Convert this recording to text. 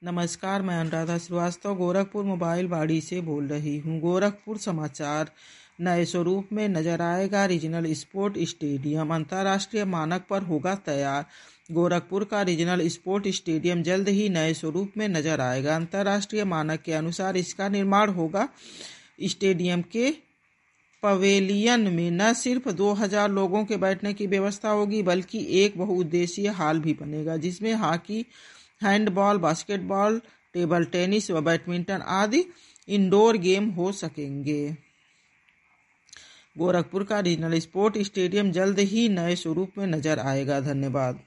नमस्कार, मैं अनुराधा श्रीवास्तव गोरखपुर मोबाइल बाड़ी से बोल रही हूँ। गोरखपुर समाचार। नए स्वरूप में नजर आएगा रीजनल स्पोर्ट स्टेडियम, अंतर्राष्ट्रीय मानक पर होगा तैयार। गोरखपुर का रीजनल स्पोर्ट स्टेडियम जल्द ही नए स्वरूप में नजर आएगा। अंतर्राष्ट्रीय मानक के अनुसार इसका निर्माण होगा। स्टेडियम के पवेलियन में न सिर्फ 2000 लोगों के बैठने की व्यवस्था होगी, बल्कि एक बहुउद्देशीय हॉल भी बनेगा, जिसमें hockey, handball, basketball, table tennis व बैडमिंटन आदि इंडोर गेम हो सकेंगे। गोरखपुर का रीजनल स्पोर्ट स्टेडियम जल्द ही नए स्वरूप में नजर आएगा। धन्यवाद।